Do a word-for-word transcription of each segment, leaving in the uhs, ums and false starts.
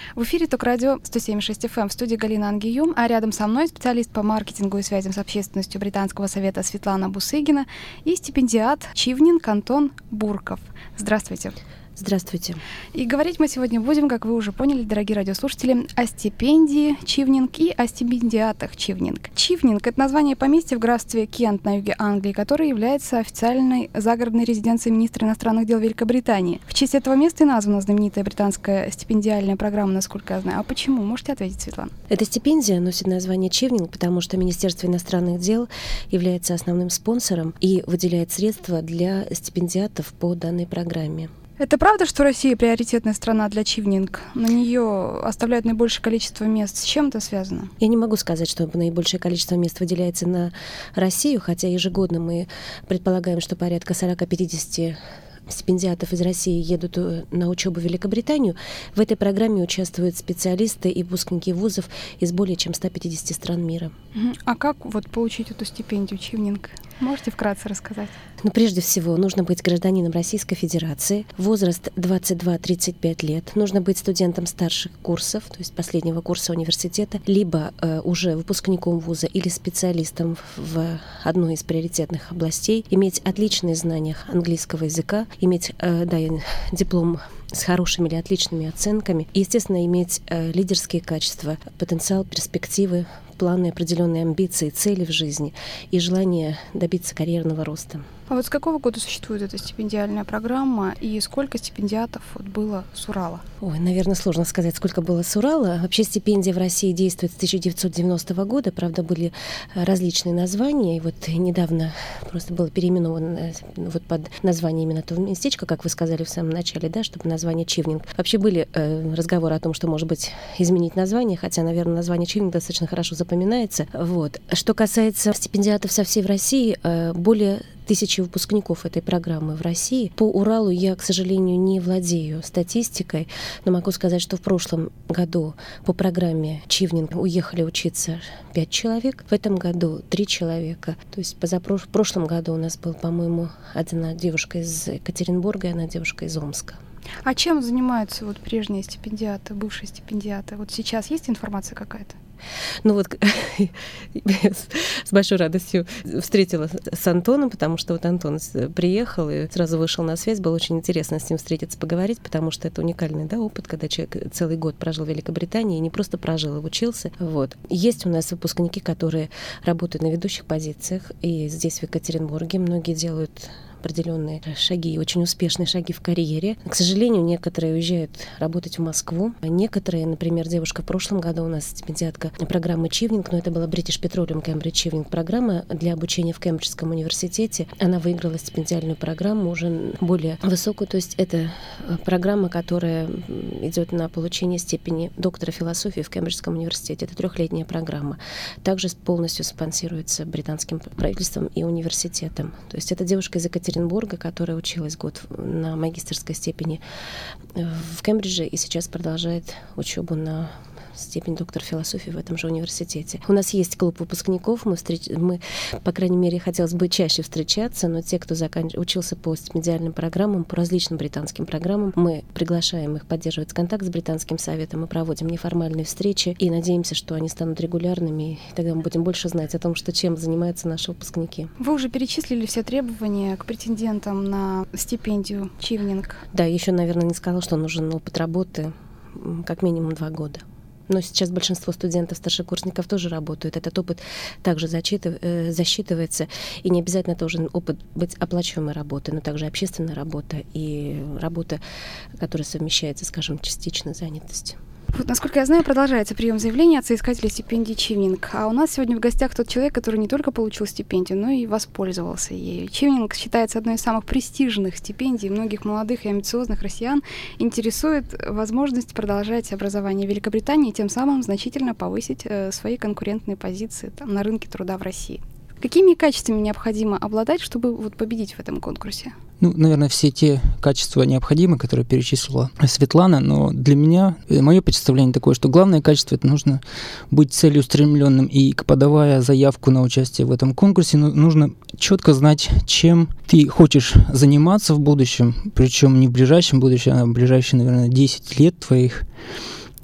В эфире ТОК-радио сто семь и шесть эф эм, в студии Галина Ангиюм, а рядом со мной специалист по маркетингу и связям с общественностью Британского совета Светлана Бусыгина и стипендиат Чивнинг Антон Бурков. Здравствуйте. Здравствуйте. И говорить мы сегодня будем, как вы уже поняли, дорогие радиослушатели, о стипендии Чивнинг и о стипендиатах Чивнинг. Чивнинг — это название поместья в графстве Кент на юге Англии, которое является официальной загородной резиденцией министра иностранных дел Великобритании. В честь этого места и названа знаменитая британская стипендиальная программа, насколько я знаю. А почему? Можете ответить, Светлана? Эта стипендия носит название Чивнинг, потому что Министерство иностранных дел является основным спонсором и выделяет средства для стипендиатов по данной программе. Это правда, что Россия приоритетная страна для Чивнинг? На нее оставляют наибольшее количество мест. С чем это связано? Я не могу сказать, что наибольшее количество мест выделяется на Россию, хотя ежегодно мы предполагаем, что порядка сорок-пятьдесят стипендиатов из России едут на учебу в Великобританию. В этой программе участвуют специалисты и выпускники вузов из более чем ста пятидесяти стран мира. А как вот получить эту стипендию Чивнинг? Можете вкратце рассказать? Ну, прежде всего, нужно быть гражданином Российской Федерации, возраст двадцать два - тридцать пять лет, нужно быть студентом старших курсов, то есть последнего курса университета, либо э, уже выпускником вуза или специалистом в одной из приоритетных областей, иметь отличные знания английского языка, иметь э, да, диплом с хорошими или отличными оценками и, естественно, иметь э, лидерские качества, потенциал, перспективы, планы, определенные амбиции, цели в жизни и желание добиться карьерного роста. А вот с какого года существует эта стипендиальная программа и сколько стипендиатов вот было с Урала? Ой, наверное, сложно сказать, сколько было с Урала. Вообще стипендия в России действует с тысяча девятьсот девяностого года, правда, были различные названия, и вот недавно просто было переименовано вот под название именно того местечка, как вы сказали в самом начале, да, чтобы название Чивнинг. Вообще были э, разговоры о том, что, может быть, изменить название, хотя, наверное, название Чивнинг достаточно хорошо запоминается. Вот. Что касается стипендиатов со всей России, э, более тысячи выпускников этой программы в России. По Уралу я, к сожалению, не владею статистикой, но могу сказать, что в прошлом году по программе Чивнинг уехали учиться пять человек, в этом году три человека. То есть позапрош... в прошлом году у нас был, по-моему, одна девушка из Екатеринбурга и одна девушка из Омска. А чем занимаются вот прежние стипендиаты, бывшие стипендиаты? Вот сейчас есть информация какая-то? Ну вот с большой радостью встретила с Антоном, потому что вот Антон приехал и сразу вышел на связь. Было очень интересно с ним встретиться, поговорить, потому что это уникальный, да, опыт, когда человек целый год прожил в Великобритании и не просто прожил, а учился. Вот. Есть у нас выпускники, которые работают на ведущих позициях, и здесь, в Екатеринбурге, многие делают определенные шаги, очень успешные шаги в карьере. К сожалению, некоторые уезжают работать в Москву. А некоторые, например, девушка в прошлом году у нас стипендиатка программы Чивнинг, но это была British Petroleum Cambridge Чивнинг программа для обучения в Кембриджском университете. Она выиграла стипендиальную программу уже более высокую, то есть это программа, которая идет на получение степени доктора философии в Кембриджском университете. Это трехлетняя программа. Также полностью спонсируется британским правительством и университетом. То есть это девушка из Екатеринбурга, Екатеринбурга, которая училась год на магистерской степени в Кембридже и сейчас продолжает учебу на степень доктора философии в этом же университете. У нас есть клуб выпускников, мы, встреч... мы по крайней мере, хотелось бы чаще встречаться, но те, кто закан... учился по стипендиальным программам, по различным британским программам, мы приглашаем их поддерживать контакт с британским советом, мы проводим неформальные встречи и надеемся, что они станут регулярными, и тогда мы будем больше знать о том, что, чем занимаются наши выпускники. Вы уже перечислили все требования к претендентам на стипендию Чивнинг. Да, еще, наверное, не сказала, что нужен опыт работы как минимум два года. Но сейчас большинство студентов, старшекурсников тоже работают. Этот опыт также зачитыв... засчитывается. И не обязательно тоже опыт быть оплачиваемой работой, но также общественная работа и работа, которая совмещается, скажем, частичной занятостью. Вот, насколько я знаю, продолжается прием заявлений от соискателей стипендии Чивнинг. А у нас сегодня в гостях тот человек, который не только получил стипендию, но и воспользовался ею. Чивнинг считается одной из самых престижных стипендий. Многих молодых и амбициозных россиян интересует возможность продолжать образование в Великобритании и тем самым значительно повысить э, свои конкурентные позиции там, на рынке труда в России. Какими качествами необходимо обладать, чтобы вот, победить в этом конкурсе? Ну, наверное, все те качества необходимы, которые перечислила Светлана, но для меня, мое представление такое, что главное качество — это нужно быть целеустремленным, и подавая заявку на участие в этом конкурсе, нужно четко знать, чем ты хочешь заниматься в будущем, причем не в ближайшем будущем, а в ближайшие, наверное, десять лет твоих.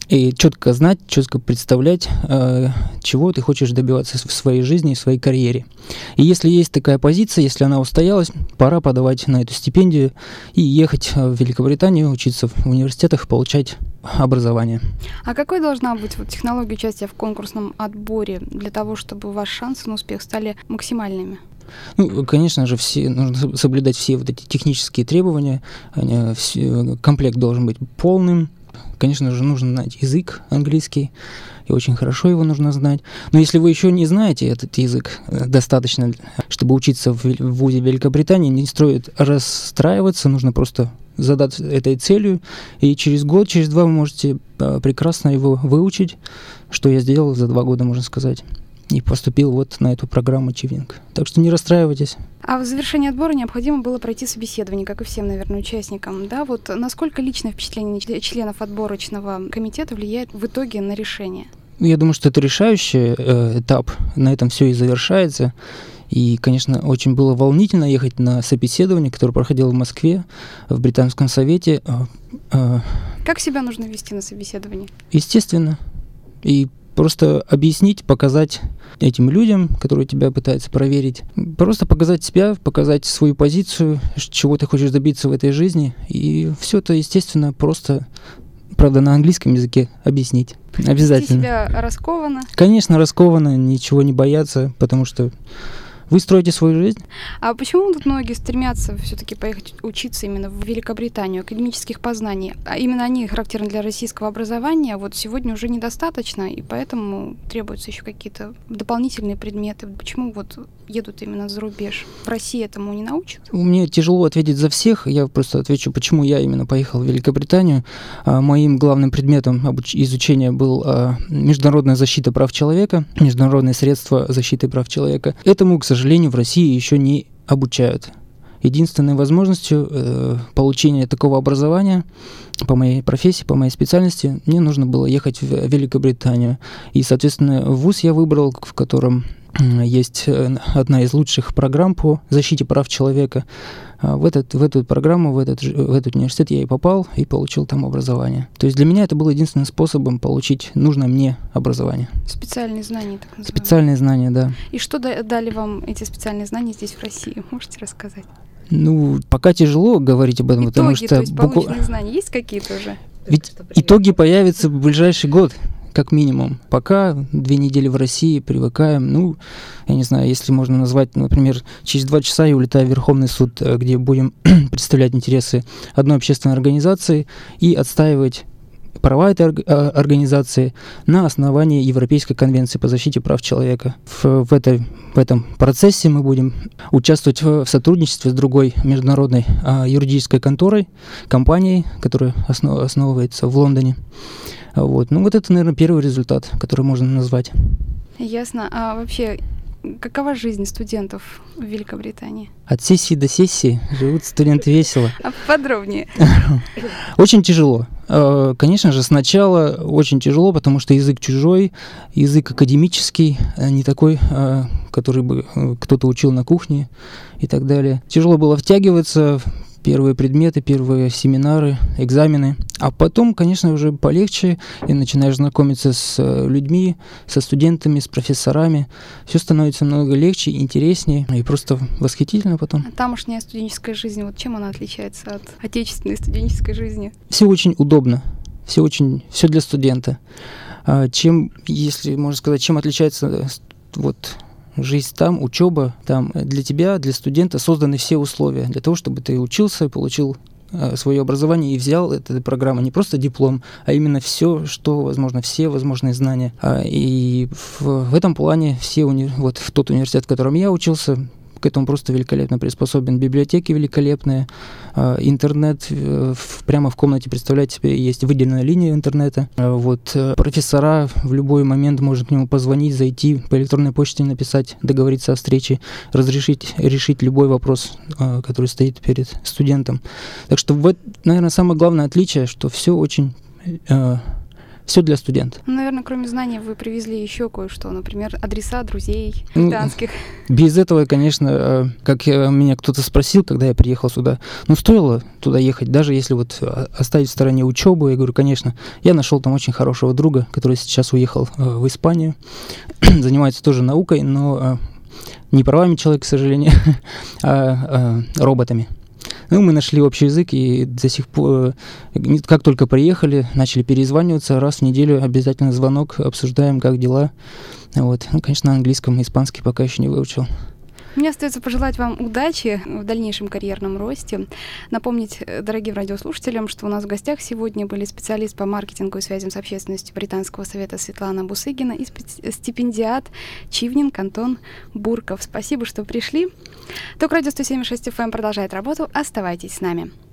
и четко знать, четко представлять, э, чего ты хочешь добиваться в своей жизни, в своей карьере. И если есть такая позиция, если она устоялась, пора подавать на эту стипендию и ехать в Великобританию, учиться в университетах, получать образование. А какой должна быть вот технология участия в конкурсном отборе для того, чтобы ваши шансы на успех стали максимальными? Ну, конечно же, все, нужно соблюдать все вот эти технические требования. Они, все, комплект должен быть полным. Конечно же, нужно знать язык английский, и очень хорошо его нужно знать. Но если вы еще не знаете этот язык достаточно, чтобы учиться в вузе Великобритании, не стоит расстраиваться, нужно просто задать этой целью, и через год, через два вы можете прекрасно его выучить, что я сделал за два года, можно сказать. И поступил вот на эту программу Чивинг. Так что не расстраивайтесь. А в завершении отбора необходимо было пройти собеседование, как и всем, наверное, участникам. Да? Вот насколько личное впечатление членов отборочного комитета влияет в итоге на решение? Я думаю, что это решающий э, этап. На этом все и завершается. И, конечно, очень было волнительно ехать на собеседование, которое проходило в Москве, в Британском совете. Э, э, как себя нужно вести на собеседовании? Естественно. И просто объяснить, показать этим людям, которые тебя пытаются проверить, просто показать себя, показать свою позицию, чего ты хочешь добиться в этой жизни. И все это, естественно, просто, правда, на английском языке объяснить. Обязательно. Вести себя раскованно? Конечно, раскованно, ничего не бояться, потому что вы строите свою жизнь. А почему тут многие стремятся все-таки поехать учиться именно в Великобританию, академических познаний? А именно они характерны для российского образования, вот сегодня уже недостаточно, и поэтому требуются еще какие-то дополнительные предметы. Почему вот едут именно за рубеж? В России этому не научат? Мне тяжело ответить за всех, я просто отвечу, почему я именно поехал в Великобританию. Моим главным предметом изучения был международная защита прав человека, международные средства защиты прав человека. Этому, к сожалению, в России еще не обучают. Единственной возможностью э, получения такого образования по моей профессии, по моей специальности, мне нужно было ехать в Великобританию. И, соответственно, вуз я выбрал, в котором есть одна из лучших программ по защите прав человека. В, этот, в эту программу, в этот, в этот университет я и попал, и получил там образование. То есть для меня это было единственным способом получить нужное мне образование. Специальные знания, так называемые. Специальные знания, да. И что дали вам эти специальные знания здесь, в России? Можете рассказать? Ну, пока тяжело говорить об этом, итоги, потому что... то есть буку... полученные знания есть какие-то уже? Ведь итоги появятся в ближайший год, как минимум. Пока две недели в России, привыкаем. Ну, я не знаю, если можно назвать, например, через два часа я улетаю в Верховный суд, где будем представлять интересы одной общественной организации и отстаивать права этой организации на основании Европейской конвенции по защите прав человека. В, в, этой, в этом процессе мы будем участвовать в, в сотрудничестве с другой международной а, юридической конторой, компанией, которая основ, основывается в Лондоне. Вот. Ну вот это, наверное, первый результат, который можно назвать. Ясно. А вообще, какова жизнь студентов в Великобритании? От сессии до сессии живут студенты весело. А подробнее? Очень тяжело. Конечно же, сначала очень тяжело, потому что язык чужой, язык академический, не такой, который бы кто-то учил на кухне и так далее. Тяжело было втягиваться в первые предметы, первые семинары, экзамены. А потом, конечно, уже полегче, и начинаешь знакомиться с людьми, со студентами, с профессорами. Все становится намного легче, интереснее и просто восхитительно потом. А тамошняя студенческая жизнь, вот чем она отличается от отечественной студенческой жизни? Все очень удобно, все очень, все для студента. Чем, если можно сказать, чем отличается вот жизнь там, учеба там, для тебя, для студента созданы все условия для того, чтобы ты учился, получил э, свое образование и взял эту программу, не просто диплом, а именно все, что возможно, все возможные знания. А, и в, в этом плане все уни... вот в тот университет, в котором я учился, к этому просто великолепно приспособен. Библиотеки великолепные, э, интернет э, в, прямо в комнате, представляете себе, есть выделенная линия интернета. Э, вот, э, профессора в любой момент можно к нему позвонить, зайти, по электронной почте написать, договориться о встрече, разрешить, решить любой вопрос, э, который стоит перед студентом. Так что, вот, наверное, самое главное отличие, что все очень... Э, Все для студента. Ну, наверное, кроме знаний вы привезли еще кое-что, например, адреса друзей Ну, британских. Без этого, конечно, как меня кто-то спросил, когда я приехал сюда, ну, стоило туда ехать, даже если вот оставить в стороне учебу. Я говорю, конечно, я нашел там очень хорошего друга, который сейчас уехал в Испанию, занимается тоже наукой, но не правами человека, к сожалению, а роботами. Ну, мы нашли общий язык, и до сих пор, как только приехали, начали перезваниваться, раз в неделю обязательно звонок, обсуждаем, как дела. Вот. Ну, конечно, на английском и испанский пока еще не выучил. Мне остается пожелать вам удачи в дальнейшем карьерном росте. Напомнить дорогим радиослушателям, что у нас в гостях сегодня были специалист по маркетингу и связям с общественностью Британского совета Светлана Бусыгина и стипендиат Чивнинг Антон Бурков. Спасибо, что пришли. Ток-радио сто семь и шесть эф эм продолжает работу. Оставайтесь с нами.